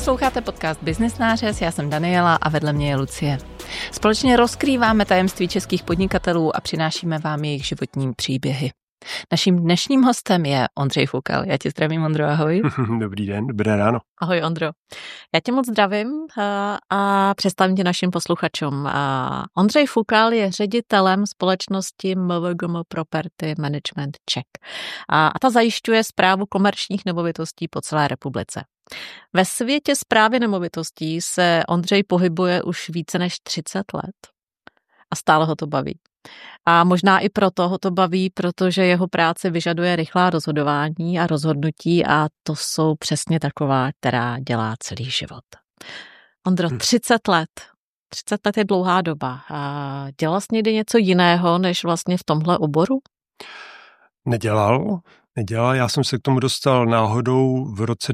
Posloucháte podcast Byznysnářez, já jsem Daniela a vedle mě je Lucie. Společně rozkrýváme tajemství českých podnikatelů a přinášíme vám jejich životní příběhy. Naším dnešním hostem je Ondřej Fukal. Já tě zdravím, Ondro, ahoj. Dobrý den, dobré ráno. Ahoj, Ondro. Já tě moc zdravím a představím tě našim posluchačům. Ondřej Fukal je ředitelem společnosti MVGM Property Management Czech. A ta zajišťuje správu komerčních nemovitostí po celé republice. Ve světě správy nemovitostí se Ondřej pohybuje už více než 30 let a stále ho to baví. A možná i proto ho to baví, protože jeho práce vyžaduje rychlá rozhodování a rozhodnutí a to jsou přesně taková, která dělá celý život. Ondro, 30 let. 30 let je dlouhá doba. A dělal jsi někdy něco jiného, než vlastně v tomhle oboru? Nedělal. Já jsem se k tomu dostal náhodou v roce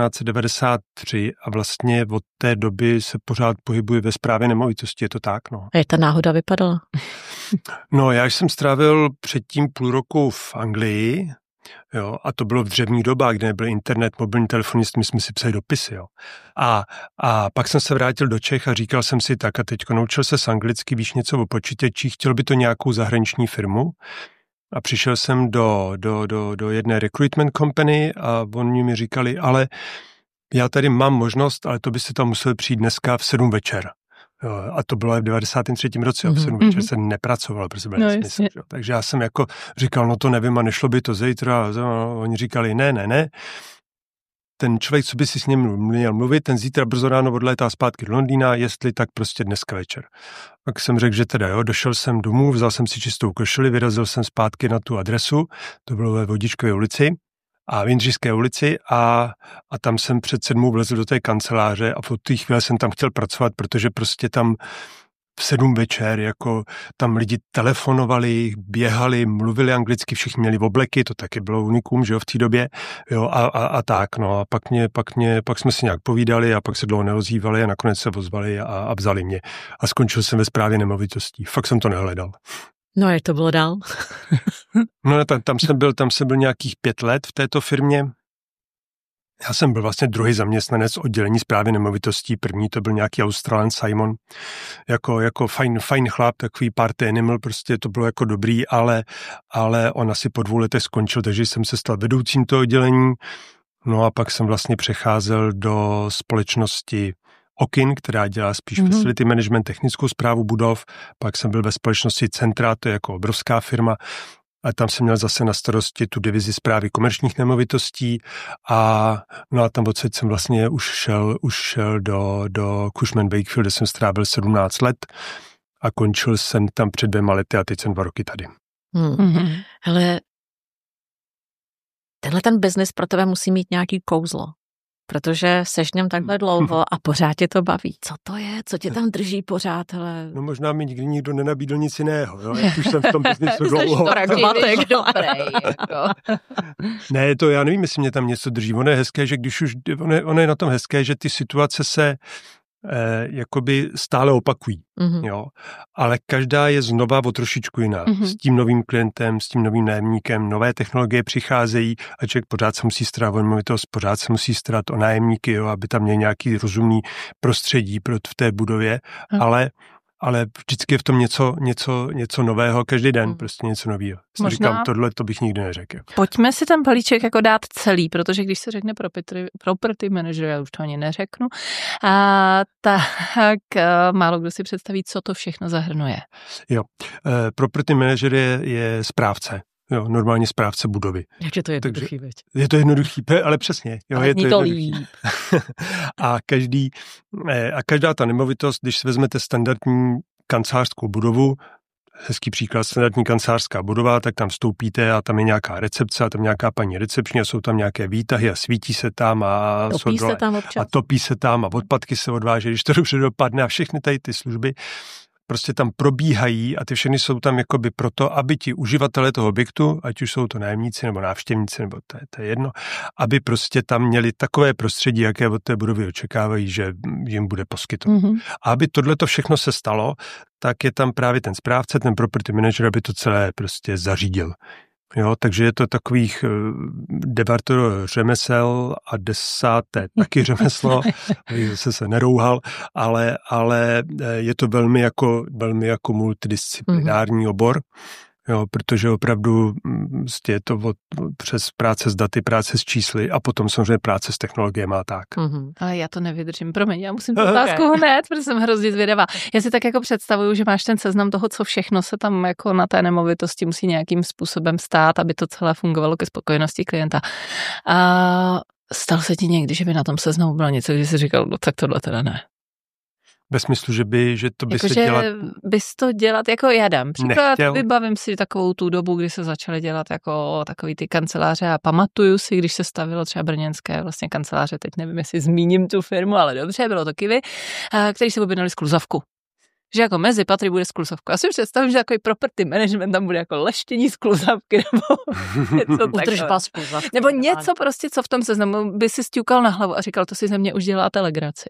1993 a vlastně od té doby se pořád pohybuji ve správě nemovitosti, je to tak, no. A jak ta náhoda vypadala? No, já jsem strávil předtím půl roku v Anglii, jo, a to bylo v dřevních dobách, kde nebyl internet, mobilní telefonist, my jsme si psali dopisy, jo. A pak jsem se vrátil do Čech a říkal jsem si tak a teďko naučil se anglicky, víš něco o počítačích, chtěl by to nějakou zahraniční firmu. A přišel jsem do jedné recruitment company a oni mi říkali, ale já tady mám možnost, ale to byste tam museli přijít dneska v 7 večer. Jo, a to bylo v 93. roce, v 7 večer se nepracoval, protože byl nesmysl. Takže já jsem jako říkal, no to nevím a nešlo by to zítra. Oni říkali, ne. Ten člověk, co by si s ním měl mluvit, ten zítra brzo ráno odlétá zpátky do Londýna, jestli tak prostě dneska večer. Tak jsem řekl, že teda jo, došel jsem domů, vzal jsem si čistou košili, vyrazil jsem zpátky na tu adresu, to bylo ve Vodičkové ulici a v Jindřišské ulici a tam jsem před 7 vlezl do té kanceláře a v té chvíli jsem tam chtěl pracovat, protože prostě tam v 7 večer, jako tam lidi telefonovali, běhali, mluvili anglicky, všichni měli obleky, to taky bylo unikum, že jo, v té době, jo, a tak, no, a pak jsme si nějak povídali a pak se dlouho neozývali a nakonec se ozvali a vzali mě. A skončil jsem ve správě nemovitostí. Fakt jsem to nehledal. No, jak to bylo dál? No, tam jsem byl nějakých 5 let v této firmě. Já jsem byl vlastně druhý zaměstnanec oddělení správy nemovitostí. První to byl nějaký Australan Simon, jako fajn chlap, takový party animal, prostě to bylo jako dobrý, ale on asi po 2 letech skončil, takže jsem se stal vedoucím toho oddělení. No a pak jsem vlastně přecházel do společnosti Okin, která dělá spíš facility management, technickou správu budov. Pak jsem byl ve společnosti Centra, to je jako obrovská firma. A tam jsem měl zase na starosti tu divizi správy komerčních nemovitostí a tam odsaď jsem vlastně už šel do Cushman & Wakefield, kde jsem strávil 17 let a končil jsem tam před 2 lety a teď jsem 2 roky tady. Hele, tenhle ten biznis pro tebe musí mít nějaký kouzlo, protože seš v něm takhle dlouho a pořád tě to baví. Co to je? Co tě tam drží pořád? Hele? No možná mi nikdy nikdo nenabídl nic jiného, jo? Jak už jsem v tom biznisu dlouho. Ne, to já nevím, jestli mě tam něco drží. Ono je hezké, že když už, ono je na tom hezké, že ty situace se jakoby stále opakují, jo. Ale každá je znova o trošičku jiná. S tím novým klientem, s tím novým nájemníkem, nové technologie přicházejí a člověk pořád se musí starat o nemovitost, pořád se musí starat o nájemníky, jo, aby tam měl nějaký rozumný prostředí v té budově, ale vždycky je v tom něco nového, každý den prostě něco nového. Říkám, tohle to bych nikdy neřekl. Pojďme si ten balíček jako dát celý, protože když se řekne property manager, já už to ani neřeknu, tak málo kdo si představí, co to všechno zahrnuje. Jo, property manager je správce. Jo, normálně správce budovy. Jak je to jednoduchý, veď? Je to jednoduchý, ale přesně. Jo, ale je to jednoduchý. a každá ta nemovitost, když si vezmete standardní kancelářskou budovu, hezký příklad, standardní kancelářská budova, tak tam vstoupíte a tam je nějaká recepce a tam nějaká paní recepční a jsou tam nějaké výtahy a svítí se tam a topí se tam a odpadky se odváží, když to dobře dopadne a všechny tady ty služby prostě tam probíhají a ty všechny jsou tam jakoby proto, aby ti uživatelé toho objektu, ať už jsou to nájemníci nebo návštěvníci, nebo to je jedno, aby prostě tam měli takové prostředí, jaké od té budovy očekávají, že jim bude poskytovat. A aby tohleto všechno se stalo, tak je tam právě ten správce, ten property manager, aby to celé prostě zařídil. Jo, takže je to takových 9 řemesel a 10. taky řemeslo, zase se nerouhal, ale je to velmi jako multidisciplinární obor. Jo, protože opravdu je to přes práce s daty, práce s čísly a potom samozřejmě práce s technologiemi a tak. Ale já to nevydržím, promiň, já musím tu otázku hned, protože jsem hrozně zvědavá. Já si tak jako představuju, že máš ten seznam toho, co všechno se tam jako na té nemovitosti musí nějakým způsobem stát, aby to celé fungovalo ke spokojenosti klienta. A stalo se ti někdy, že by na tom seznamu bylo něco, kdy jsi říkal, no tak tohle teda ne. Ve smyslu, že to by jako, se dělat... bys to dělat, jako já dám příklad, nechtěl. Vybavím si takovou tu dobu, kdy se začaly dělat jako takový ty kanceláře a pamatuju si, když se stavilo třeba brněnské vlastně kanceláře, teď nevím, jestli zmíním tu firmu, ale dobře, bylo to Kivy, který se objednali skluzavku. Že jako mezi patry bude skluzavka. Já si představím, že takový property management tam bude jako leštění skluzavky nebo něco takové. Nebo něco prostě, co v tom seznamu by si sťukal na hlavu a říkal, to si ze mě už děláte legraci.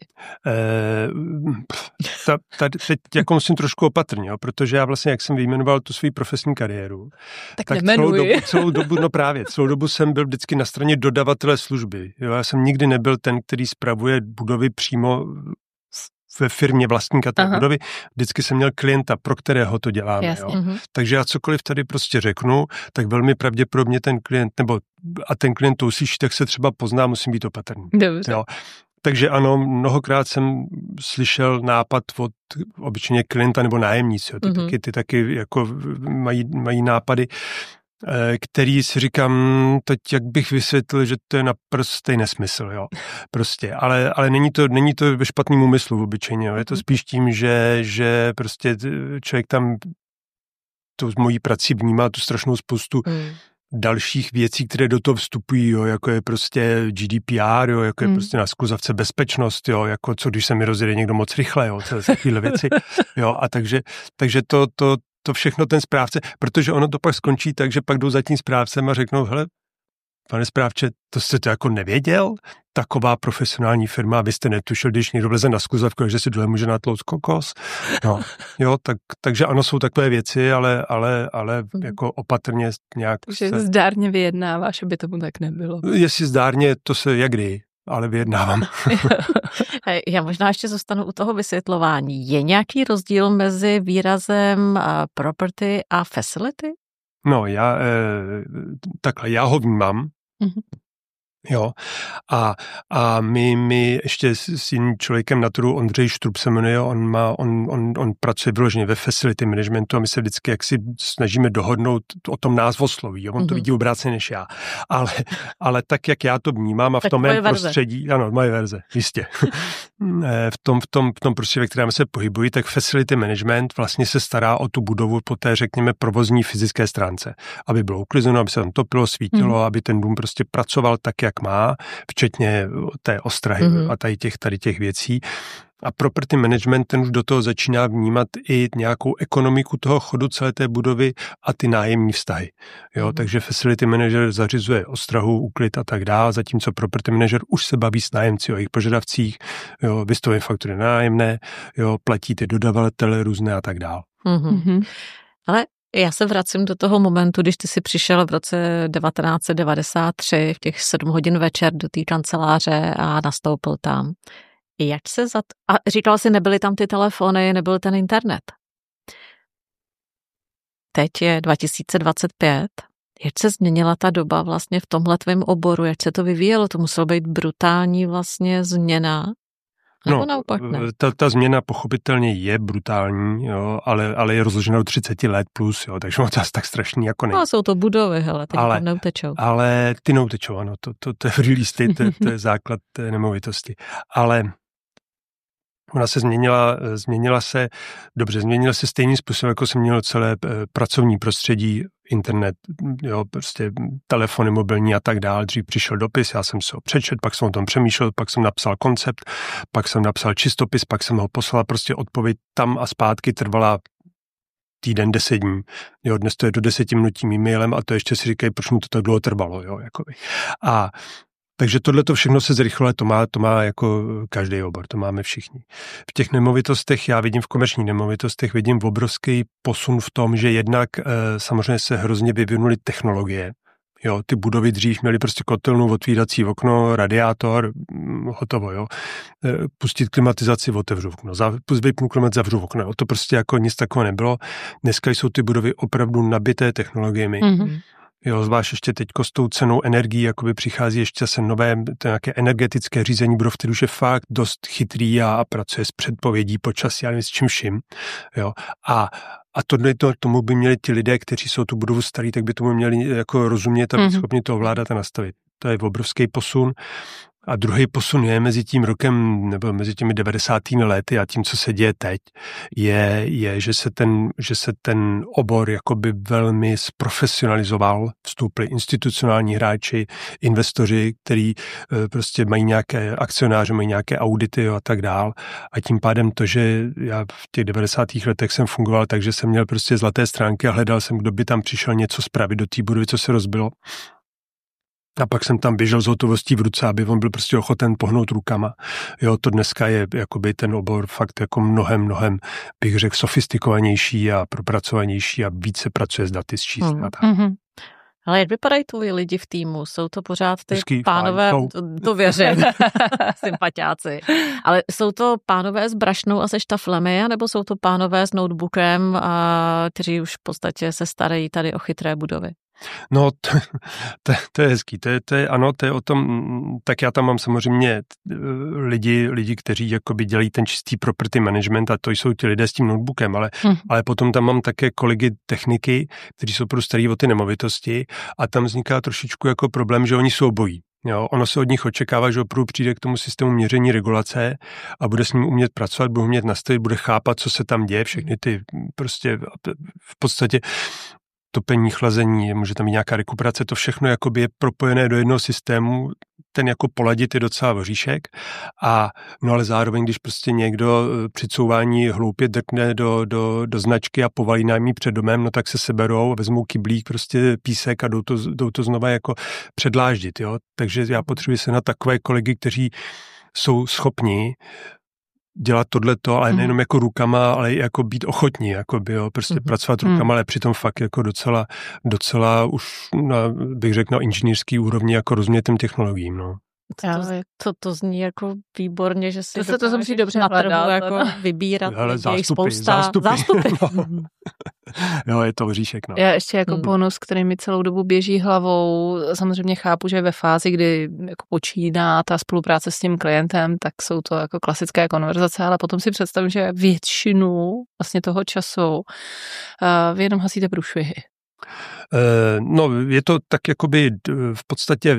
Teď jako musím trošku opatrně, jo, protože já vlastně, jak jsem vyjmenoval tu svou profesní kariéru, tak celou dobu jsem byl vždycky na straně dodavatele služby. Jo, já jsem nikdy nebyl ten, který spravuje budovy přímo ve firmě vlastníka té budovy, vždycky jsem měl klienta, pro kterého to děláme. Jo. Takže já cokoliv tady prostě řeknu, tak velmi pravděpodobně ten klient, a ten klient to uslyší, tak se třeba pozná, musím být opatrný. Dobře. Jo. Takže ano, mnohokrát jsem slyšel nápad od obyčejně klienta nebo nájemníci. Jo. Ty taky jako mají nápady, který si říkám, teď jak bych vysvětlil, že to je naprostý nesmysl, jo. Prostě, ale není to ve špatným úmyslu obyčejně, jo. Je to spíš tím, že prostě člověk tam tu mojí prací vnímá tu strašnou spoustu dalších věcí, které do toho vstupují, jo, jako je prostě GDPR, jo, jako je prostě na skluzavce bezpečnost, jo, jako co když se mi rozjede někdo moc rychle, jo, celé takovéhle věci, jo, a takže to všechno ten správce, protože ono to pak skončí tak, že pak jdou za tím správcem a řeknou, hele, pane správče, to jste to jako nevěděl? Taková profesionální firma, vy jste netušil, když někdo vleze na skluzavku, že si dole může natlouct kokos. No, jo, takže ano, jsou takové věci, ale jako opatrně nějak... Takže zdárně vyjednáváš, aby tomu tak nebylo. Jestli zdárně, to se jak kdy, ale vyjednávám. Já možná ještě zůstanu u toho vysvětlování. Je nějaký rozdíl mezi výrazem property a facility? No, já ho vnímám. Jo. A my ještě s jiným člověkem na trhu, Ondřej Štrup se jmenuje, on pracuje vyloženě ve facility managementu a my se vždycky jaksi snažíme dohodnout o tom názvosloví. Jo? On to vidí obráceně než já. Ale tak, jak já to vnímám a v tom mém prostředí, ano, moje verze, jistě. v tom prostředí, ve kterém se pohybují, tak facility management vlastně se stará o tu budovu po té, řekněme, provozní fyzické stránce. Aby bylo uklizeno, aby se tam topilo, svítilo, aby ten dům prostě pracoval tak, jak má, včetně té ostrahy a tady těch věcí. A property management, ten už do toho začíná vnímat i nějakou ekonomiku toho chodu celé té budovy a ty nájemní vztahy. Jo, takže facility manager zařizuje ostrahu, úklid a tak dále, zatímco property manager už se baví s nájemci o jejich požadavcích, jo, vystavuje faktury nájemné, jo, platí ty dodavatele různé a tak dále. Ale já se vracím do toho momentu, když ty jsi přišel v roce 1993 v těch 7 hodin večer do té kanceláře a nastoupil tam. Jak se a říkal jsi, nebyly tam ty telefony, nebyl ten internet. Teď je 2025. Jak se změnila ta doba vlastně v tomhle tvém oboru? Jak se to vyvíjelo? To muselo být brutální vlastně změna. Nebo naopak ne? Ta změna pochopitelně je brutální, jo, ale je rozložena do 30 let plus, jo, takže to tak strašný jako není. No, jsou to budovy, hele, teď tam neutečou. Ale ty neutečou, ano, to je real estate, to je základ té nemovitosti. Ale ona se změnila se stejným způsobem, jako se měnilo celé pracovní prostředí, internet, jo, prostě telefony mobilní a tak dále. Dřív přišel dopis, já jsem se ho přečetl, pak jsem o tom přemýšlel, pak jsem napsal koncept, pak jsem napsal čistopis, pak jsem ho poslal, prostě odpověď tam a zpátky trvala týden, 10 dní. Jo, dnes to je do 10 minut tím e-mailem a to ještě si říkají, proč mu to tak dlouho trvalo, jo, jakoby. Takže tohleto všechno se zrychlilo, to má jako každý obor, to máme všichni. V těch nemovitostech, já vidím v komerčních nemovitostech, vidím obrovský posun v tom, že jednak samozřejmě se hrozně vyvinuly technologie. Jo, ty budovy dřív měly prostě kotelnu, otvírací okno, radiátor, hotovo, jo. Pustit klimatizaci, otevřu okno, vypnu klimatizaci, zavřu okno. To prostě jako nic takového nebylo. Dneska jsou ty budovy opravdu nabité technologiemi. Mm-hmm. Jo, zvlášť ještě teďko s tou cenou energií, jakoby přichází ještě se nové nějaké energetické řízení budov, který už je fakt dost chytrý a pracuje s předpovědí počasí, já nevím s čím vším. Jo. A tomu by měli ti lidé, kteří jsou tu budovu starý, tak by tomu měli jako rozumět a být schopni to ovládat a nastavit. To je obrovský posun. A druhý posun je mezi tím rokem, nebo mezi těmi 90. lety a tím, co se děje teď, je že se ten obor jakoby velmi zprofesionalizoval, vstoupili institucionální hráči, investoři, kteří prostě mají nějaké akcionáře, mají nějaké audity a tak dál. A tím pádem to, že já v těch 90. letech jsem fungoval tak, že jsem měl prostě zlaté stránky a hledal jsem, kdo by tam přišel něco spravit do té budovy, co se rozbilo. A pak jsem tam běžel s hotovostí v ruce, aby on byl prostě ochoten pohnout rukama. Jo, to dneska je jakoby ten obor fakt jako mnohem, bych řekl, sofistikovanější a propracovanější a více pracuje s daty, s čísly a tak. Mm-hmm. Ale jak vypadají tvoji lidi v týmu? Jsou to pořád ty pánové, to věřím, sympatiáci. Ale jsou to pánové s brašnou a se štaflemi, nebo jsou to pánové s notebookem, kteří už v podstatě se starají tady o chytré budovy? No, to je hezký, to je o tom, tak já tam mám samozřejmě lidi, kteří jakoby dělají ten čistý property management a to jsou ti lidé s tím notebookem, ale potom tam mám také kolegy techniky, kteří jsou pro starý o ty nemovitosti a tam vzniká trošičku jako problém, že oni jsou obojí. Jo, ono se od nich očekává, že opravdu přijde k tomu systému měření regulace a bude s ním umět pracovat, bude umět nastavit, bude chápat, co se tam děje, všechny ty prostě v podstatě topení, chlazení, může tam být nějaká rekuperace, to všechno jakoby je propojené do jednoho systému, ten jako poladit je docela voříšek no ale zároveň, když prostě někdo při couvání hloupě drkne do značky a povalí nám ji před domem, no tak se seberou a vezmou kyblík, prostě písek a jdou to znova jako předláždit, jo. Takže já potřebuji se na takové kolegy, kteří jsou schopni dělat tohleto, ale nejenom jako rukama, ale i jako být ochotní, jako jo, prostě pracovat rukama, ale přitom fakt jako docela už bych řekl na inženýrský úrovni jako rozumět těm technologiím, no. To zní jako výborně, že si to se musí dobře na trhu jako vybírat. Ale zástupy. Jo, je to oříšek, no. Já ještě jako bonus, který mi celou dobu běží hlavou, samozřejmě chápu, že ve fázi, kdy jako počíná ta spolupráce s tím klientem, tak jsou to jako klasické konverzace, ale potom si představím, že většinu vlastně toho času vy jenom hasíte průšvihy. No, je to tak jakoby v podstatě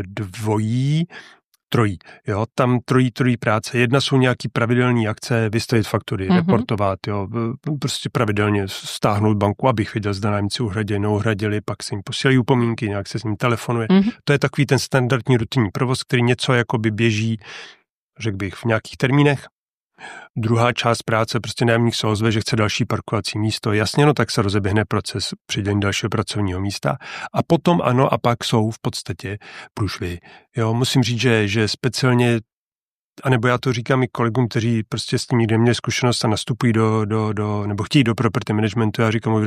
trojí. Jo, tam trojí práce. Jedna jsou nějaký pravidelné akce, vystavit faktury, reportovat, jo, prostě pravidelně stáhnout banku, abych viděl, zda nájemci uhradili, neuhradili, pak se jim posílají upomínky, nějak se s ním telefonuje. To je takový ten standardní rutinní provoz, který něco jakoby běží, řekl bych, v nějakých termínech. Druhá část práce, prostě nájemník se ozve, že chce další parkovací místo. Jasně, no tak se rozeběhne proces přidělení dalšího pracovního místa. A potom ano, a pak jsou v podstatě průšvihy. Jo, musím říct, že speciálně, anebo já to říkám i kolegům, kteří prostě s tím nikdy neměli zkušenost a nastupují nebo chtějí do property managementu, já říkám,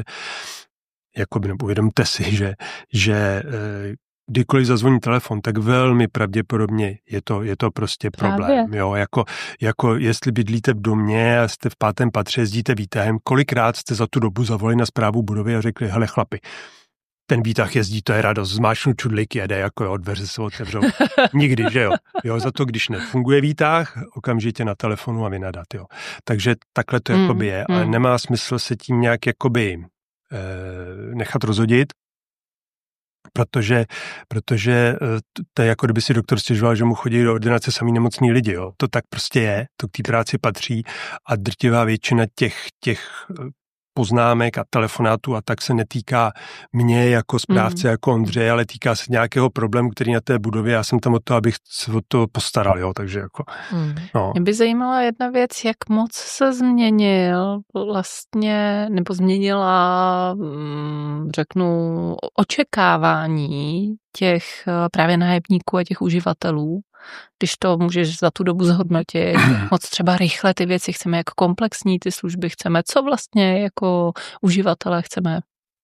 uvědomte si, že kdykoliv zazvoní telefon, tak velmi pravděpodobně je to prostě problém. Jo, jako jestli bydlíte v domě a jste v 5. patře, jezdíte výtahem, kolikrát jste za tu dobu zavolali na správu budovy a řekli, hele chlapi, ten výtah jezdí, to je radost, zmáčknu čudlík, jede, jako dveře se otevřou. Nikdy, že jo. Jo, za to, když nefunguje výtah, okamžitě na telefonu a vynadat, jo. Takže takhle to jakoby je, ale nemá smysl se tím nějak jakoby nechat rozhodit, protože to je jako kdyby si doktor stěžoval, že mu chodí do ordinace samý nemocní lidi, jo. To tak prostě je, to k té práci patří a drtivá většina těch poznámek a telefonátů a tak se netýká mě jako správce, jako Ondřeje, ale týká se nějakého problému, který na té budově, já jsem tam od toho, abych se o to postaral, jo, takže jako, no. Mě by zajímala jedna věc, jak moc se změnil vlastně, nebo změnila, řeknu, očekávání těch právě nájemníků a těch uživatelů, když to můžeš za tu dobu zhodnotit, moc třeba rychle ty věci chceme, jak komplexní ty služby chceme, co vlastně jako uživatelé chceme.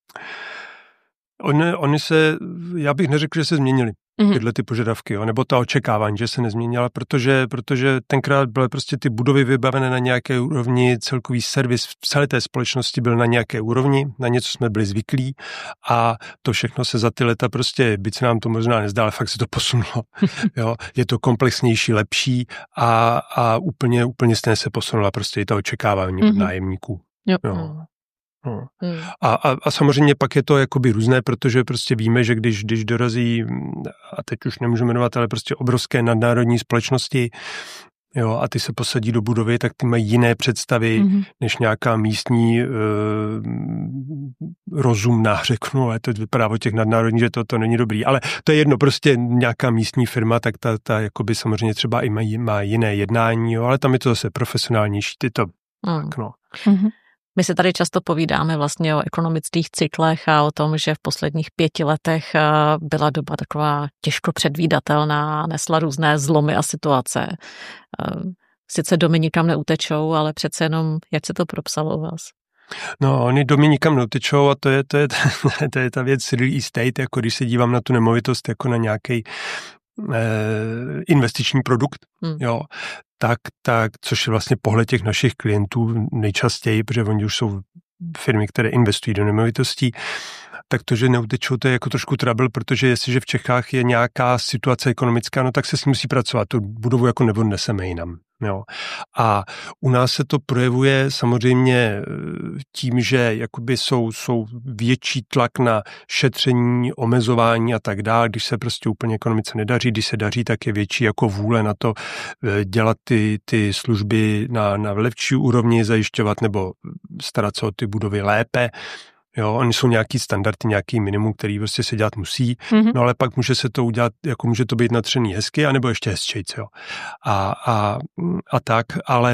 Oni se, já bych neřekl, že se změnili tyhle ty požadavky, jo, nebo ta očekávání, že se nezměnila, protože tenkrát byly prostě ty budovy vybavené na nějaké úrovni, celkový servis v celé té společnosti byl na nějaké úrovni, na něco jsme byli zvyklí a to všechno se za ty leta prostě, byť se nám to možná nezdá, ale fakt se to posunulo. Jo, je to komplexnější, lepší a úplně stejně se posunula prostě i ta očekávání od nájemníků. Jo. No. A samozřejmě pak je to jakoby různé, protože prostě víme, že když dorazí, a teď už nemůžu jmenovat, ale prostě obrovské nadnárodní společnosti, jo, a ty se posadí do budovy, tak ty mají jiné představy, než nějaká místní rozumná, řeknu, ale to vypadá o těch nadnárodních, že to není dobrý. Ale to je jedno, prostě nějaká místní firma, tak ta jakoby samozřejmě třeba i má jiné jednání, jo, ale tam je to zase profesionálnější, tak no. My se tady často povídáme vlastně o ekonomických cyklech a o tom, že v posledních 5 letech byla doba taková těžko předvídatelná, nesla různé zlomy a situace. Sice domy nikam neutečou, ale přece jenom, jak se to propsalo u vás? No, oni domy nikam neutečou a to je ta věc real estate, jako když se dívám na tu nemovitost jako na nějaký investiční produkt, jo, tak, což je vlastně pohled těch našich klientů nejčastěji, protože oni už jsou firmy, které investují do nemovitostí, tak to, že neutečou, to je jako trošku trouble, protože jestliže v Čechách je nějaká situace ekonomická, no tak se s ní musí pracovat, tu budovu jako neodneseme jinam. Jo. A u nás se to projevuje samozřejmě tím, že jakoby jsou větší tlak na šetření, omezování a tak dále, když se prostě úplně ekonomice nedaří, když se daří, tak je větší jako vůle na to dělat ty služby na lepší úrovni, zajišťovat nebo starat se o ty budovy lépe. Jo, oni jsou nějaký standardy, nějaký minimum, který prostě se dělat musí, no ale pak může se to udělat, jako může to být natřený hezky, anebo ještě hezčejc, jo. A tak, ale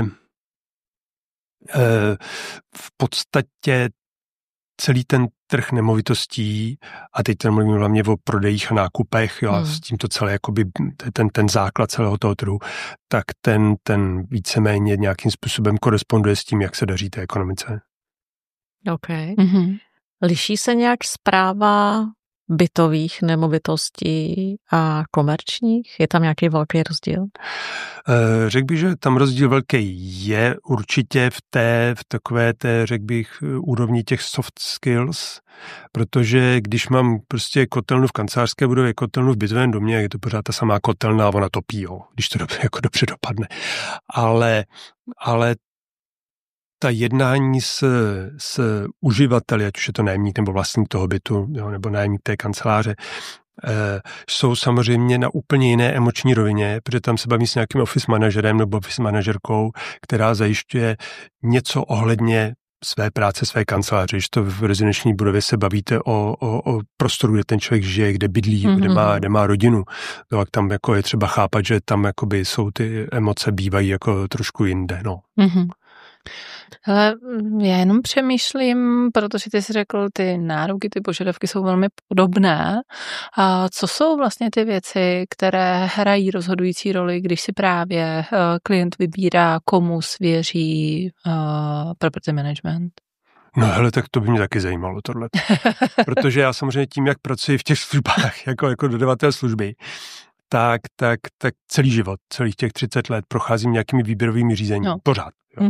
v podstatě celý ten trh nemovitostí, a teď ten mluvím hlavně o prodejích a nákupech, jo, a s tímto celé, jakoby ten základ celého toho trhu, tak ten víceméně nějakým způsobem koresponduje s tím, jak se daří té ekonomice. OK. Liší se nějak správa bytových nemovitostí a komerčních? Je tam nějaký velký rozdíl? Řekl bych, že tam rozdíl velký je určitě v takové té, řekl bych, úrovni těch soft skills, protože když mám prostě kotelnu v kancelářské budově, kotelnu v bytovém domě, je to pořád ta samá kotelna a ona topí, jo, když to jako dobře dopadne. Ale ta jednání s uživateli, ať už je to nájemník nebo vlastník toho bytu, jo, nebo nájemník té kanceláře, jsou samozřejmě na úplně jiné emoční rovině, protože tam se baví s nějakým office manažerem nebo office manažerkou, která zajišťuje něco ohledně své práce, své kanceláře. Když to v rezidenční budově se bavíte o prostoru, kde ten člověk žije, kde bydlí, kde má rodinu, tak tam jako je třeba chápat, že tam jakoby jsou ty emoce bývají jako trošku jinde, no. Hele, já jenom přemýšlím, protože ty jsi řekl, ty nároky, ty požadavky jsou velmi podobné. A co jsou vlastně ty věci, které hrají rozhodující roli, když si právě klient vybírá, komu svěří property management? No hele, tak to by mě taky zajímalo tohle. Protože já samozřejmě tím, jak pracuji v těch službách, jako dodavatel služby, tak celý život, celých těch 30 let procházím nějakými výběrovými řízeními. No. Pořád. Jo.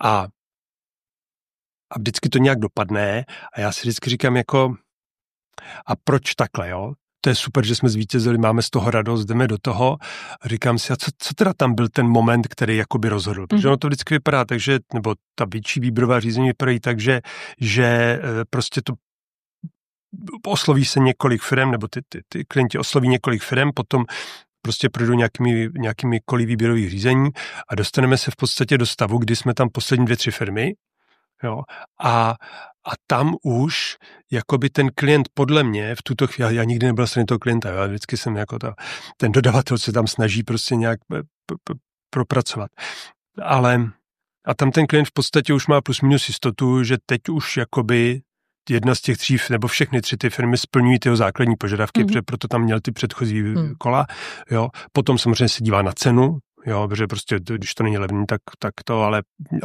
A vždycky to nějak dopadne a já si vždycky říkám jako, a proč takhle, jo? To je super, že jsme zvítězili, máme z toho radost, jdeme do toho a říkám si, a co teda tam byl ten moment, který jakoby rozhodl? Protože ono to vždycky vypadá tak, že, nebo ta větší výběrová řízení vypadají tak, že prostě to osloví se několik firem, nebo ty klienti osloví několik firem, potom prostě projdou nějakými koly výběrových řízení a dostaneme se v podstatě do stavu, kdy jsme tam poslední 2-3 firmy Jo. A tam už jakoby ten klient podle mě v tuto chvíli, já nikdy nebyl straně toho klienta, já vždycky jsem jako ten dodavatel se tam snaží prostě nějak propracovat. Ale a tam ten klient v podstatě už má plus minus jistotu, že teď už jakoby jedna z těch 3, nebo všechny 3 ty firmy splňují ty základní požadavky, protože proto tam měl ty předchozí kola. Jo. Potom samozřejmě se dívá na cenu, jo, protože prostě, když to není levný, tak to, ale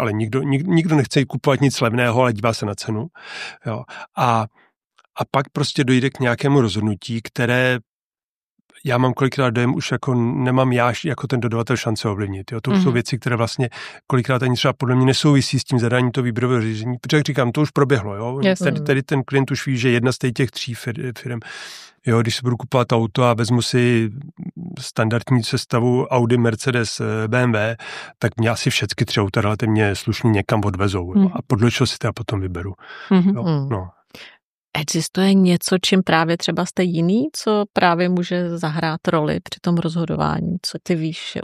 nikdo nechce kupovat nic levného, ale dívá se na cenu. Jo. A pak prostě dojde k nějakému rozhodnutí, které já mám kolikrát dojem, už jako nemám já jako ten dodavatel šance ovlivnit. Jo. To jsou věci, které vlastně kolikrát ani třeba podle mě nesouvisí s tím zadáním toho výběrového řízení. Protože jak říkám, to už proběhlo. Jo. Tady ten klient už ví, že jedna z těch 3 firm, jo, když si budu kupovat auto a vezmu si standardní sestavu Audi, Mercedes, BMW, tak mě asi všechny 3 auta relativně slušně někam odvezou. Jo. A podle čeho si teda potom vyberu. Jo, no. Existuje něco, čím právě třeba jste jiný, co právě může zahrát roli při tom rozhodování? Co ty víš?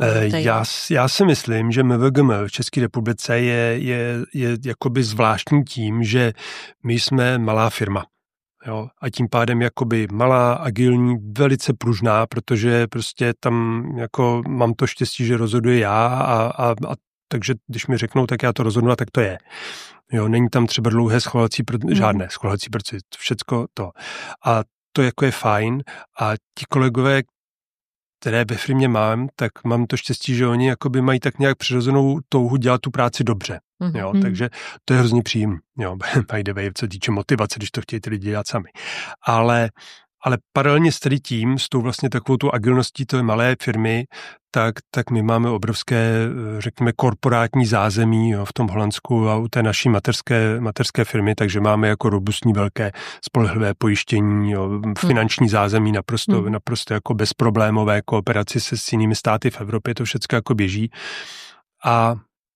Já si myslím, že MVGM v České republice je jakoby zvláštní tím, že my jsme malá firma. Jo, a tím pádem jakoby malá, agilní, velice pružná, protože prostě tam jako mám to štěstí, že rozhoduje já a takže když mi řeknou, tak já to rozhodnu a tak to je. Jo, není tam třeba dlouhé žádné schvalovací procesy, všecko to. A to jako je fajn a ti kolegové, které ve firmě mám, tak mám to štěstí, že oni jakoby mají tak nějak přirozenou touhu dělat tu práci dobře. Jo, takže to je hrozně příjemný. Jo, by the way, co týče motivace, když to chtějí ty lidi dělat sami. Ale paralelně s tady tím, s tou vlastně takovou tu agilností té malé firmy, tak my máme obrovské, řekněme, korporátní zázemí, jo, v tom Holandsku a u té naší mateřské firmy, takže máme jako robustní velké spolehlivé pojištění, jo, finanční zázemí naprosto jako bezproblémové kooperaci se s jinými státy v Evropě, to všechno jako běží. A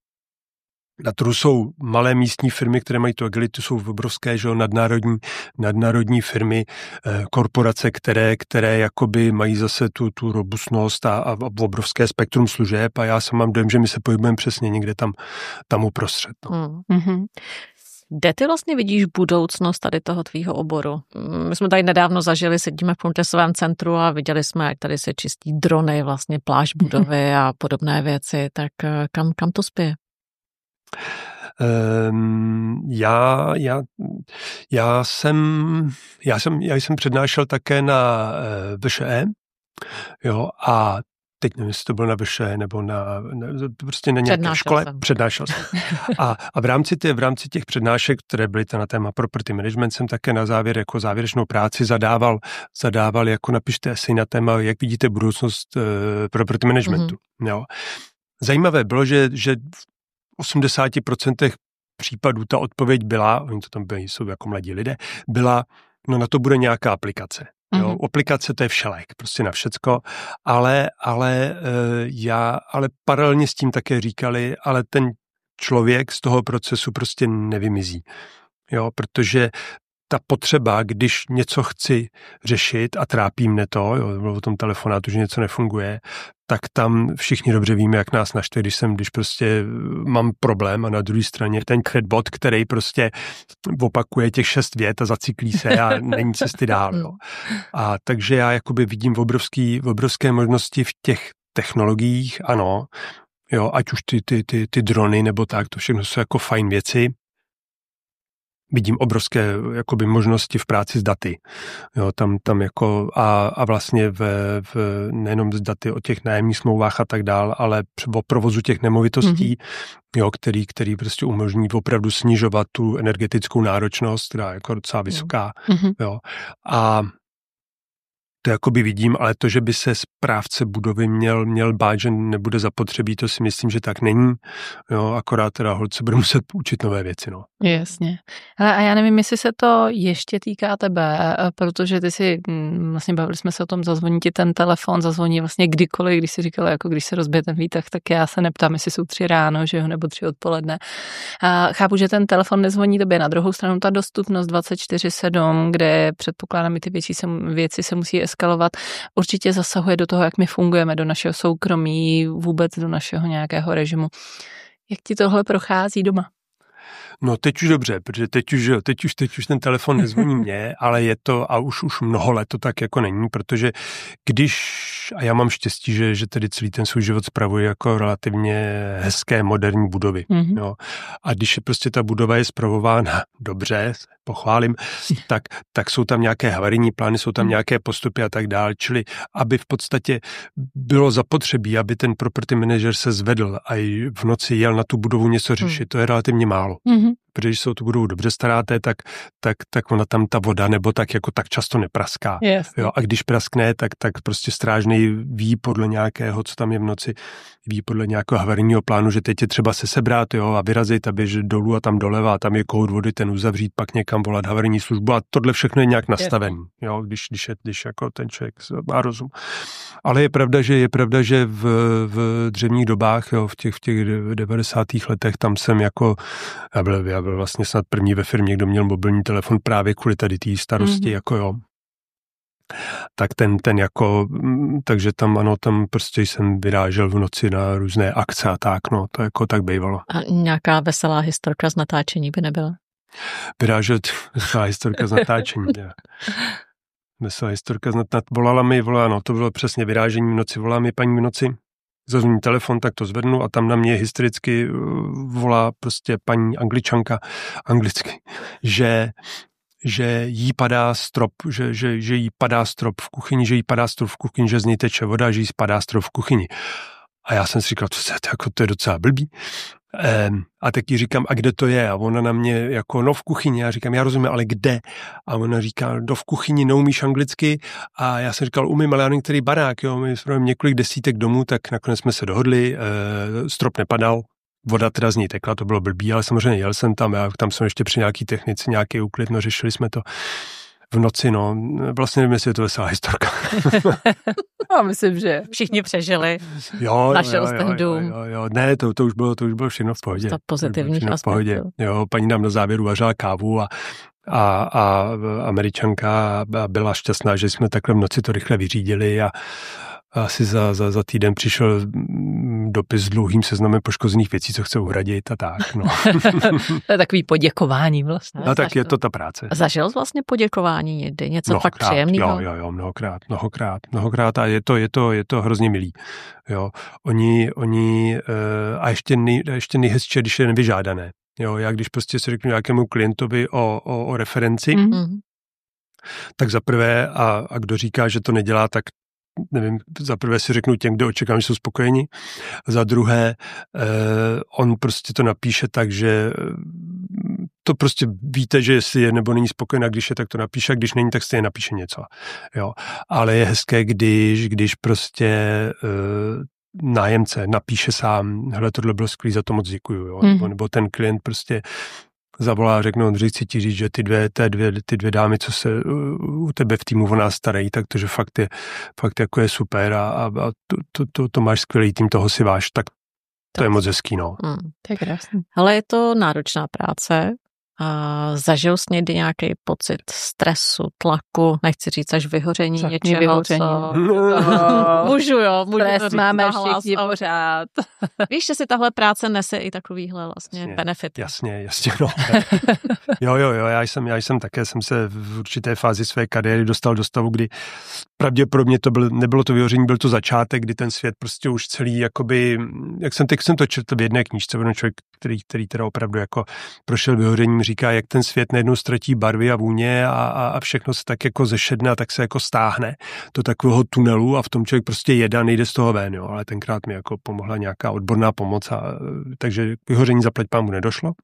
na trhu jsou malé místní firmy, které mají tu agilitu, jsou obrovské, že jo, nadnárodní firmy, korporace, které jakoby mají zase tu robustnost a obrovské spektrum služeb a já jsem mám dojem, že my se pohybujeme přesně někde tam uprostřed. No. Kde ty vlastně vidíš budoucnost tady toho tvýho oboru? My jsme tady nedávno zažili, sedíme v kongresovém centru a viděli jsme, jak tady se čistí drony, vlastně pláž budovy a podobné věci, tak kam to spěje? Já jsem přednášel také na VŠE, jo, a teď nevím, jestli to bylo na VŠE nebo prostě na nějaké škole. Přednášel jsem. A v rámci těch přednášek, které byly na téma property management, jsem také na závěr jako závěrečnou práci zadával jako napište esej na téma, jak vidíte budoucnost property managementu. Jo. Zajímavé bylo, že v 80% případů ta odpověď byla, oni to tam jsou jako mladí lidé, byla, no na to bude nějaká aplikace. Jo, aplikace to je všelék, prostě na všecko, ale paralelně s tím také říkali, ale ten člověk z toho procesu prostě nevymizí. Jo, protože ta potřeba, když něco chci řešit a trápí mne to, jo, bylo o tom telefonátu, že něco nefunguje, tak tam všichni dobře víme, jak nás naštve, když prostě mám problém a na druhé straně ten chatbot, který prostě opakuje těch 6 vět a zacyklí se a není cesty dál. Jo. A takže já jakoby vidím obrovské možnosti v těch technologiích, ano, jo, ať už ty drony nebo tak, to všechno jsou jako fajn věci. Vidím obrovské jakoby možnosti v práci s daty. Jo, tam jako a vlastně nejenom s daty o těch nájemních smlouvách a tak dál, ale o provozu těch nemovitostí, jo, který prostě umožní opravdu snižovat tu energetickou náročnost, která je jako docela vysoká. Jo. A to jakoby vidím, ale to, že by se správce budovy měl bát, že nebude zapotřebí, to si myslím, že tak není. Jo, akorát teda holt se bude muset učit nové věci. No. Jasně. Hele, a já nevím, jestli se to ještě týká tebe, protože ty si, vlastně bavili jsme se o tom, zazvoní ti ten telefon, zazvoní vlastně kdykoliv, když si říkala, jako když se rozbije ten výtah, tak já se neptám, jestli jsou 3 ráno, že jo, nebo 3 odpoledne. A chápu, že ten telefon nezvoní tobě. Na druhou stranu ta dostupnost 24/7, kde předpokládám, ty věci se musí eskalovat, určitě zasahuje do toho, jak my fungujeme, do našeho soukromí, vůbec do našeho nějakého režimu. Jak ti tohle prochází doma? No teď už dobře, protože teď už ten telefon nezvoní mě, ale je to, a už mnoho let to tak jako není, protože a já mám štěstí, že tedy celý ten svůj život spravuji jako relativně hezké moderní budovy. Mm-hmm. Jo. A když je prostě ta budova je spravována dobře, pochválím, tak jsou tam nějaké havarijní plány, jsou tam nějaké postupy a tak dál, čili aby v podstatě bylo zapotřebí, aby ten property manager se zvedl a i v noci jel na tu budovu něco řešit, to je relativně málo. Mm-hmm. Protože když se o tu budovu dobře staráte, tak ona tam ta voda nebo tak jako tak často nepraská. Yes. Jo, a když praskne, tak prostě strážnej ví podle nějakého, co tam je v noci, ví podle nějakého havarijního plánu, že teď je třeba se sebrat, jo, a vyrazit a běžet dolů a tam doleva a tam je kohout vody, ten uzavřít, pak někam volat havarijní službu a tohle všechno je nějak nastavený, jo, když jako ten člověk má rozum. Ale je pravda, že v dřevních dobách, jo, v těch 90. letech tam jsem jako, já byl vlastně snad první ve firmě, kdo měl mobilní telefon právě kvůli tady té starosti, jako jo. Tak ten jako, takže tam prostě jsem vyrážel v noci na různé akce a tak, no, to jako tak bývalo. A nějaká veselá historka z natáčení by nebyla? Vyrážel veselá historka z natáčení, veselá historka z natáčení, volala, to bylo přesně vyrážení v noci, volá mi paní v noci, zazvoní telefon, tak to zvednu a tam na mě hystericky volá prostě paní Angličanka anglicky, že jí padá strop, že jí padá strop v kuchyni, že z ní teče voda, že jí spadá strop v kuchyni. A já jsem si říkal, to je docela blbý. A tak jí říkám, a kde to je? A ona na mě jako, v kuchyni. Já říkám, já rozumím, ale kde? A ona říká, v kuchyni neumíš anglicky. A já jsem říkal, umím, ale já některý barák, jo, my jsme několik desítek domů, tak nakonec jsme se dohodli, strop nepadal, voda teda z ní tekla, to bylo blbý, ale samozřejmě jel jsem tam, tam jsem ještě při nějaký technici, nějaký úklid, no řešili jsme to v noci, no. Vlastně nevím, jestli je to veselá historka. Já myslím, že všichni přežili. Našel jste dům. Jo. Ne, to už bylo všechno v pohodě. To pozitivních aspektů. Jo, paní nám na závěru vařila kávu a Američanka byla šťastná, že jsme takhle v noci to rychle vyřídili a asi za týden přišel dopis s dlouhým seznamem poškozených věcí, co chce uhradit a tak. No. To je takový poděkování vlastně. No tak je to ta práce. Zažil jsi vlastně poděkování někdy? Něco fakt příjemného? Jo, mnohokrát a je to hrozně milý. Jo. Oni a ještě nejhezčí, když je nevyžádané. Jo, já když prostě si řeknu nějakému klientovi o referenci, tak zaprvé a kdo říká, že to nedělá, tak nevím, za prvé si řeknu těm, kdo očekávám, že jsou spokojeni, za druhé on prostě to napíše tak, že to prostě víte, že jestli je nebo není spokojená, když je, tak to napíše, a když není, tak stejně napíše něco. Jo. Ale je hezké, když prostě nájemce napíše sám, hele, tohle bylo skvělý, za to moc děkuju, jo. Nebo ten klient prostě zavolá a řekne, Ondřej, chci ti říct, že ty dvě dámy, co se u tebe v týmu o nás starají, tak to, že fakt jako je super a to máš skvělý tým, toho si váš, tak to je moc hezký, no. To je krásný. Ale je to náročná práce. A zažil jsi někdy nějaký pocit stresu, tlaku, nechci říct až vyhoření něčeho, co... Můžu Stres to říct máme všichni pořád. Víš, že si tahle práce nese i takovýhle vlastně benefity. Jasně, no. Jo, já jsem také se v určité fázi své kariéry dostal do stavu, kdy pravděpodobně nebylo to vyhoření, byl to začátek, kdy ten svět prostě už celý, jakoby, jak jsem to četl v jedné knížce, byl člověk, který teda opravdu jako prošel vyhořením, říká, jak ten svět najednou ztratí barvy a vůně a všechno se tak jako zešedne a tak se jako stáhne do takového tunelu a v tom člověk prostě jede a nejde z toho ven, jo. Ale tenkrát mi jako pomohla nějaká odborná pomoc, takže vyhoření zaplať pámu nedošlo.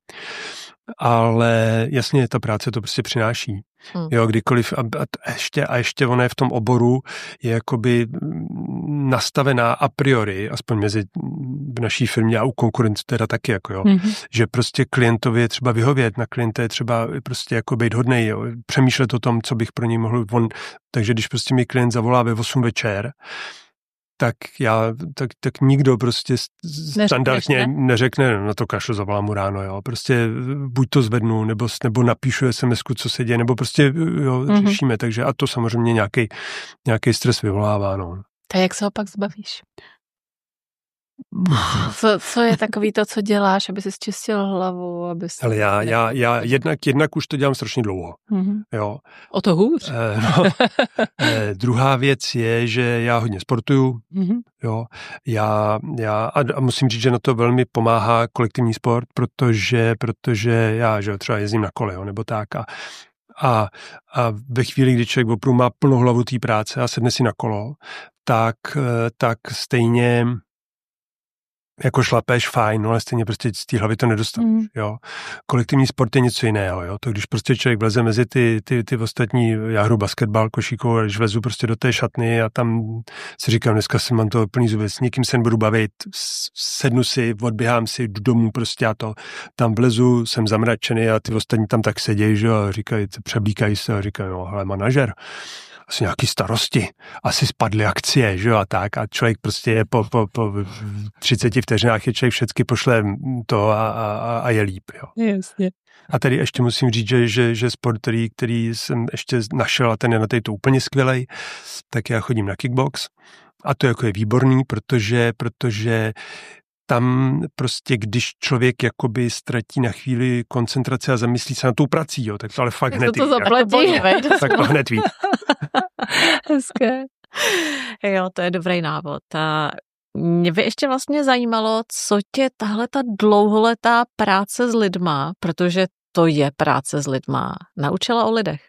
Ale jasně, ta práce to prostě přináší. Jo, kdykoliv a ještě ona je v tom oboru je jakoby nastavená a priori, aspoň mezi v naší firmě a u konkurenci teda taky, jako jo, že prostě klientovi je třeba vyhovět, na klienta je třeba prostě jako být hodnej, jo, přemýšlet o tom, co bych pro něj mohl takže když prostě mi klient zavolá ve 8 večer, tak nikdo prostě standardně neřekne, na to kašlu, zavolám mu ráno, jo. Prostě buď to zvednu, nebo napíšu SMS-ku, co se děje, nebo prostě řešíme, takže a to samozřejmě nějaký stres vyvolává, no. Tak jak se ho pak zbavíš? Co je takový to, co děláš, aby si zčistil hlavu, aby si... Ale já jednak už to dělám strašně dlouho. Mm-hmm. Jo. O to hůř. Druhá věc je, že já hodně sportuju. Mm-hmm. Jo. A musím říct, že na to velmi pomáhá kolektivní sport, protože já že třeba jezdím na kole, jo, nebo tak. A ve chvíli, kdy člověk opravdu má plnou hlavu té práce a sedne si na kolo, tak stejně jako šlapeš fajn, no ale stejně prostě z té hlavy to nedostaneš, jo. Kolektivní sport je něco jiného, jo. To když prostě člověk vleze mezi ty ostatní, já hru basketbal, košíkou, a když vlezu prostě do té šatny a tam si říkám, dneska si mám to plný zuby, s někým se nebudu bavit, sednu si, odběhám si do domů prostě a to, tam vlezu, jsem zamračený a ty ostatní tam tak sedějí, že a říkají, přeblíkají se a říkají, no, hele, manažer, asi nějaký starosti, asi spadly akcie, že jo, a tak. A člověk prostě je po 30 vteřinách je člověk všecky pošle to a je líp, jo. Jasně. A tady ještě musím říct, že sport, který jsem ještě našel, a ten je na této úplně skvělej, tak já chodím na kickbox a to jako je výborný, protože tam prostě, když člověk jakoby ztratí na chvíli koncentraci a zamyslí se na tou prací, jo, tak to ale fakt hned to zaplatí. Tak to hned ví. Hezké. Jo, to je dobrý návod. A mě by ještě vlastně zajímalo, co tě tahle ta dlouholetá práce s lidma, protože to je práce s lidma, naučila o lidech?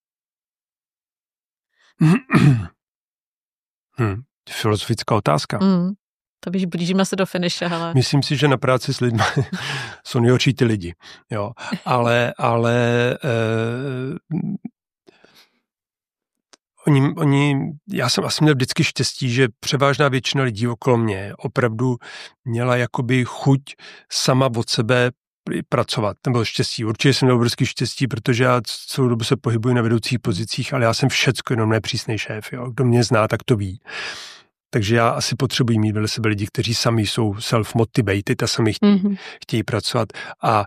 Filozofická otázka. To víš, blížíme se do finiše, hele. Myslím si, že na práci s lidmi jsou nejhorší ty lidi, jo. Ale já jsem asi měl vždycky štěstí, že převážná většina lidí okolo mě opravdu měla jakoby chuť sama od sebe pracovat. Nebo štěstí. Určitě jsem měl obrovský štěstí, protože já celou dobu se pohybuji na vedoucích pozicích, ale já jsem všecko, jenom nepřísný šéf, jo. Kdo mě zná, tak to ví. Takže já asi potřebuji mít vedle sebe lidi, kteří sami jsou self-motivated a sami chtějí pracovat. A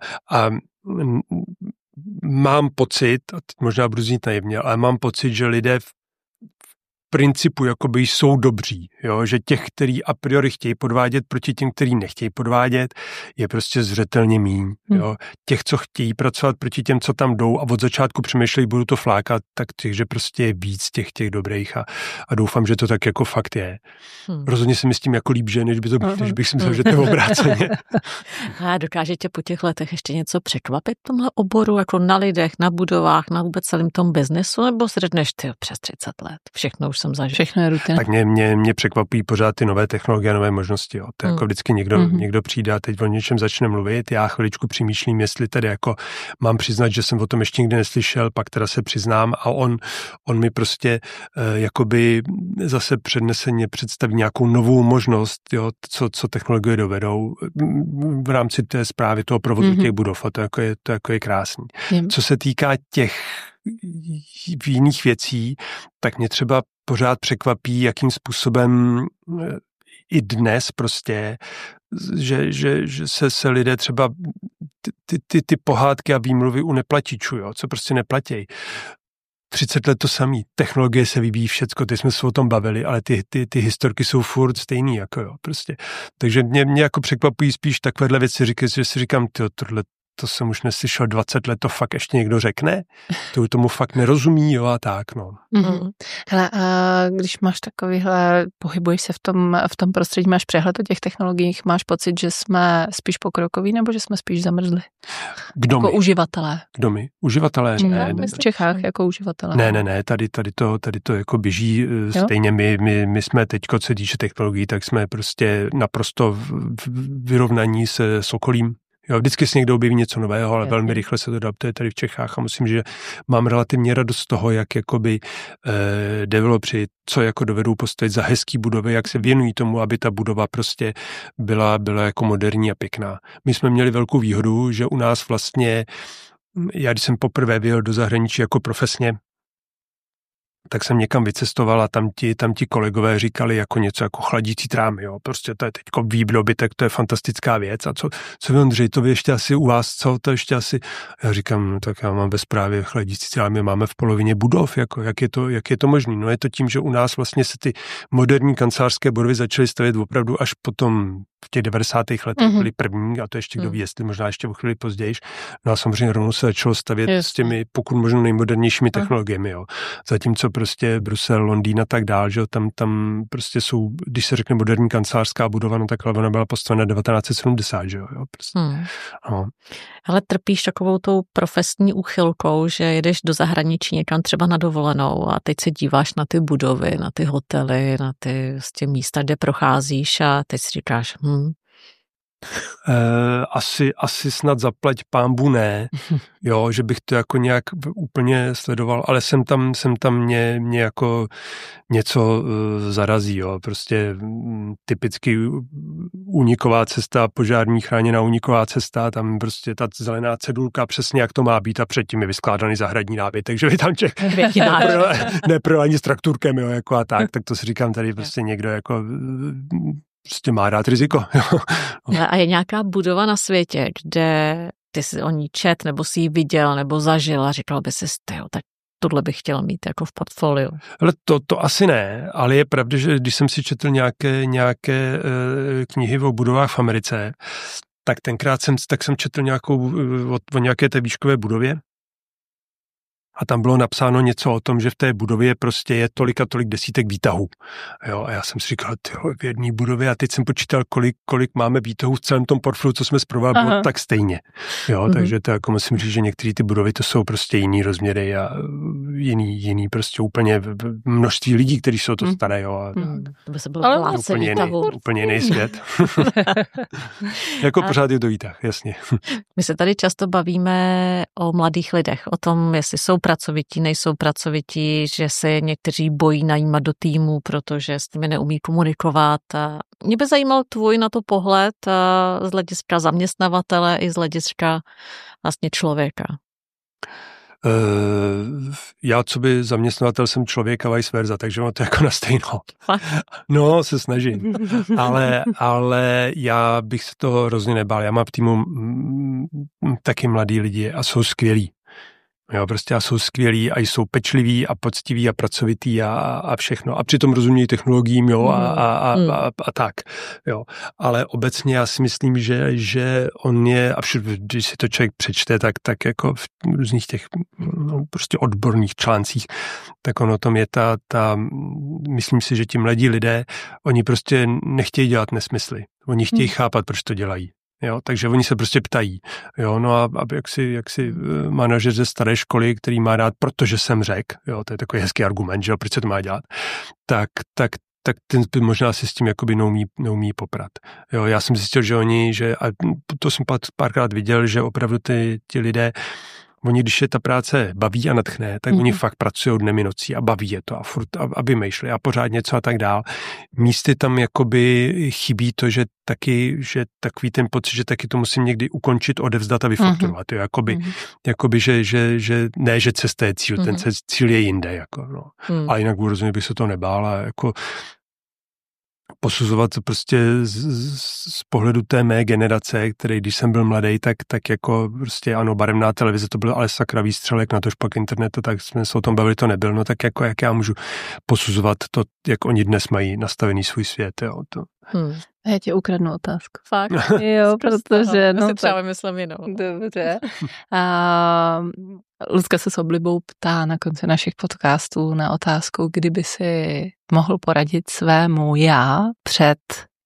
mám pocit, a možná budu znít naivně, ale mám pocit, že lidé v principu jakoby jsou dobří, jo? Že těch, který a priori chtějí podvádět proti těm, který nechtějí podvádět, je prostě zřetelně míň. Jo? Těch, co chtějí pracovat proti těm, co tam jdou a od začátku přemýšlejí, budu to flákat, tak že prostě je víc těch dobrých a doufám, že to tak jako fakt je. Rozhodně si myslím jako líp, že než bych si myslel, že to je obráceně. A dokáže tě po těch letech ještě něco překvapit v tomhle oboru, jako na lidech, na budovách, na vůbec celém tom biznesu, nebo si řekneš, ty přes 30 let, všechno už jsem zažil. Všechno je rutina. Tak mě překvapují pořád ty nové technologie, nové možnosti. Jo. To jako vždycky někdo přijde a teď o něčem začne mluvit. Já chviličku přemýšlím, jestli tedy jako mám přiznat, že jsem o tom ještě nikdy neslyšel, pak teda se přiznám a on mi prostě jakoby zase předneseně představí nějakou novou možnost, jo, co technologie dovedou v rámci té zprávy toho provozu těch budov a to jako je krásný. Co se týká těch jiných věcí, tak mě třeba pořád překvapí, jakým způsobem i dnes prostě, že se lidé třeba ty pohádky a výmluvy u neplatičů, jo, co prostě neplatí. 30 let to samý. Technologie se vyvíjí všecko, teď jsme se o tom bavili, ale ty historky jsou furt stejný, jako jo, prostě. Takže mě jako překvapují spíš takovéhle věci, že si říkám, to jsem už neslyšel 20 let, to fakt ještě někdo řekne? To tomu fakt nerozumí, jo, a tak, no. Hele, a když máš takovýhle, pohybuješ se v tom prostředí, máš přehled o těch technologiích, máš pocit, že jsme spíš pokrokoví, nebo že jsme spíš zamrzli? Kdo jako my? uživatelé. Kdo my? Uživatelé? Ne. V Čechách jako uživatelé. Ne, tady to jako běží stejně. My jsme teďko, co týče technologií, tak jsme prostě naprosto vyrovnaní se s okolím. Jo, vždycky se někdo objeví něco nového, ale velmi rychle se to adaptuje tady v Čechách a musím, že mám relativně radost z toho, jak jakoby developři, co jako dovedou postavit za hezký budovy, jak se věnují tomu, aby ta budova prostě byla jako moderní a pěkná. My jsme měli velkou výhodu, že u nás vlastně, já když jsem poprvé vyjel do zahraničí jako profesně, tak jsem někam vycestoval a tam ti kolegové říkali jako něco jako chladící trámy, jo, prostě to je teďko výdobytek, to je fantastická věc a co vy, Ondřej, to vy ještě asi u vás, co to ještě asi, já říkám, no tak já mám ve správě chladící trámy, máme v polovině budov, jako jak je to možný, no je to tím, že u nás vlastně se ty moderní kancelářské budovy začaly stavět opravdu až potom v těch 90. letech byly první, a to ještě kdo ví, jestli možná ještě o chvíli později. No a samozřejmě rovnou se začalo stavět s těmi pokud možno nejmodernějšími technologiemi, jo. Zatímco prostě Brusel, Londýn a tak dál, že jo, tam prostě jsou, když se řekne moderní kancelářská budova, no tak ona byla postavena 1970, že jo, prostě. No. Ale trpíš takovou tou profesní úchylkou, že jedeš do zahraničí někam třeba na dovolenou a teď se díváš na ty budovy, na ty hotely, na ty místa, kde procházíš a teď si říkáš, Asi snad zaplať pánbu ne, jo, že bych to jako nějak úplně sledoval, ale jsem tam mě jako něco zarazí, jo, prostě typicky úniková cesta, požární chráněná úniková cesta, tam prostě ta zelená cedulka přesně jak to má být a předtím je vyskládaný zahradní nábytek, takže vy tam neprojel ani s trakturkem, jo, jako a tak to si říkám tady prostě někdo jako prostě má rád riziko. A je nějaká budova na světě, kde ty jsi o ní čet, nebo si ji viděl, nebo zažil a říkal by si, tak tohle bych chtěl mít jako v portfoliu. Ale to asi ne, ale je pravda, že když jsem si četl nějaké knihy o budovách v Americe, tak tenkrát jsem četl o nějaké té výškové budově, a tam bylo napsáno něco o tom, že v té budově prostě je tolik a tolik desítek výtahů. Jo, a já jsem si říkal, v jedné budově, a teď jsem počítal, kolik máme výtahů v celém tom portfoliu, co jsme zprávali, bylo tak stejně. Jo, takže to jako musím říct, že některé ty budovy to jsou prostě jiný rozměry a jiný prostě úplně množství lidí, kteří jsou to staré, jo. A to by se bylo úplně jiný svět. Jako pořád je to výtah, jasně. My se tady často bavíme o mladých lidech, o tom, jestli jsou pracovití, nejsou pracovití, že se někteří bojí najímat do týmu, protože s nimi neumí komunikovat. Mě by zajímal tvůj na to pohled z hlediska zaměstnavatele i z hlediska vlastně člověka. Já, co by zaměstnavatel, jsem člověk a vice versa, takže mám to jako na stejno. No, se snažím. Ale já bych se toho hrozně nebál. Já mám v týmu taky mladí lidi a jsou skvělí. Jo, prostě a jsou skvělí a jsou pečliví a poctiví a pracovití a všechno. A přitom rozumějí technologiím, jo, a tak, jo. Ale obecně já si myslím, že on je, a když si to člověk přečte, tak jako v různých těch prostě odborných článcích, tak ono tom je myslím si, že ti mladí lidé, oni prostě nechtějí dělat nesmysly. Oni chtějí chápat, proč to dělají. Jo, takže oni se prostě ptají. Jo, no a jak si manažer ze staré školy, který má rád, protože jsem řekl, jo, to je takový hezký argument, že jo, proč se to má dělat, tak ten by možná si s tím jakoby neumí poprat. Jo, já jsem zjistil, že a to jsem párkrát viděl, že opravdu ti lidé, oni, když je ta práce baví a nadchne, tak oni fakt pracují dnem i nocí a baví je to a furt a vymýšlí a pořád něco a tak dál. Místy tam jakoby chybí to, že takový ten pocit, že taky to musím někdy ukončit, odevzdat a vyfakturovat. Jo, jakoby že ne, že cesta je cíl, ten cíl je jinde. Jako, no. A jinak rozhodně bych se to nebál a jako posuzovat to prostě z pohledu té mé generace, který když jsem byl mladý, tak jako prostě ano, barevná televize, to byl ale sakra výstřelek, na tož pak internetu, tak jsme se o tom bavili, to nebyl, no tak jako jak já můžu posuzovat to, jak oni dnes mají nastavený svůj svět, jo, to. Já tě ukradnu otázku. Fakt? Jo, protože... No, si třeba myslím jinou. Dobře. Lucka se s oblibou ptá na konci našich podcastů na otázku, kdyby si mohl poradit svému já před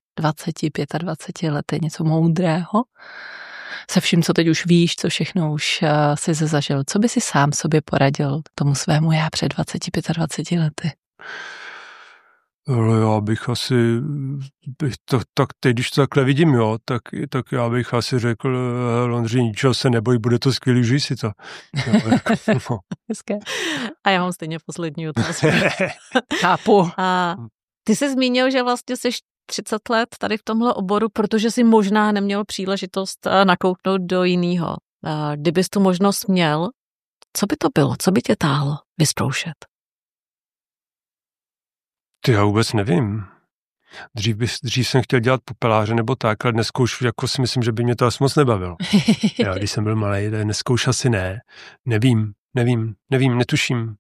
25 lety něco moudrého, se vším, co teď už víš, co všechno už si zažil. Co by si sám sobě poradil tomu svému já před 25 lety? Já bych asi, tak teď, když to takhle vidím, jo, tak já bych asi řekl, Ondřej, ničeho se neboj, bude to skvělý, užij si to. No. A já mám stejně poslední otázku. Chápu. A ty jsi zmínil, že vlastně jsi 30 let tady v tomhle oboru, protože jsi možná neměl příležitost nakouknout do jiného. Kdybys tu možnost měl, co by to bylo? Co by tě táhlo vyzkoušet? Ty, já vůbec nevím. Dřív jsem chtěl dělat popeláře nebo tak, ale dneska už jako si myslím, že by mě to asi moc nebavilo. Já, když jsem byl malej, dneska už asi ne. Nevím, netuším.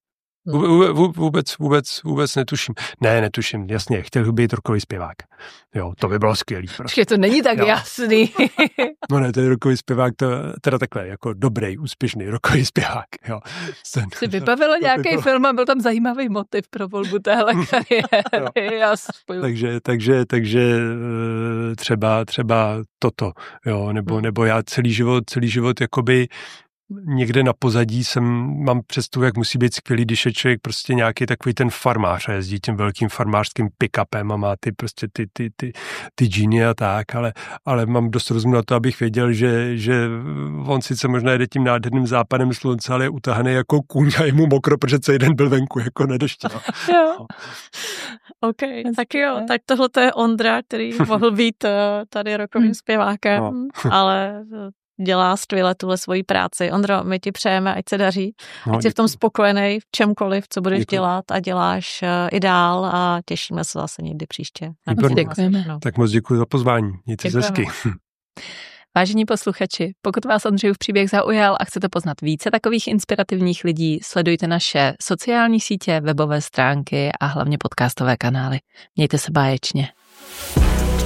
Vůbec netuším. Ne, netuším, jasně, chtěl bych být rockový zpěvák. Jo, to by bylo skvělý. Prostě to není tak jasný. No ne, to je rockový zpěvák, to teda takhle, jako dobrý, úspěšný rockový zpěvák. Jo. Si vybavilo nějaký film a byl tam zajímavý motiv pro volbu téhle kariéry. Takže třeba toto, jo, nebo já celý život jakoby někde na pozadí mám představu, jak musí být skvělý, když je člověk prostě nějaký takový ten farmář a jezdí tím velkým farmářským pick-upem a má ty prostě ty džíny a tak, ale mám dost rozumu na to, abych věděl, že on sice možná jede tím nádherným západem slunce, ale je utahaný jako kůň a je mu mokro, protože celý den byl venku jako na dešti. Jo. OK, tak jo, tak tohle je Ondra, který mohl být tady rockovým zpěvákem, ale dělá skvěle tuhle svoji práci. Ondro, my ti přejeme, ať se daří, ať jsi v tom spokojený v čemkoliv, co budeš dělat a děláš i dál a těšíme se zase někdy příště. Děkujeme. Tak moc děkuji za pozvání. Mějte se hezky. Vážení posluchači, pokud vás Ondřejův příběh zaujal a chcete poznat více takových inspirativních lidí, sledujte naše sociální sítě, webové stránky a hlavně podcastové kanály. Mějte se báječně.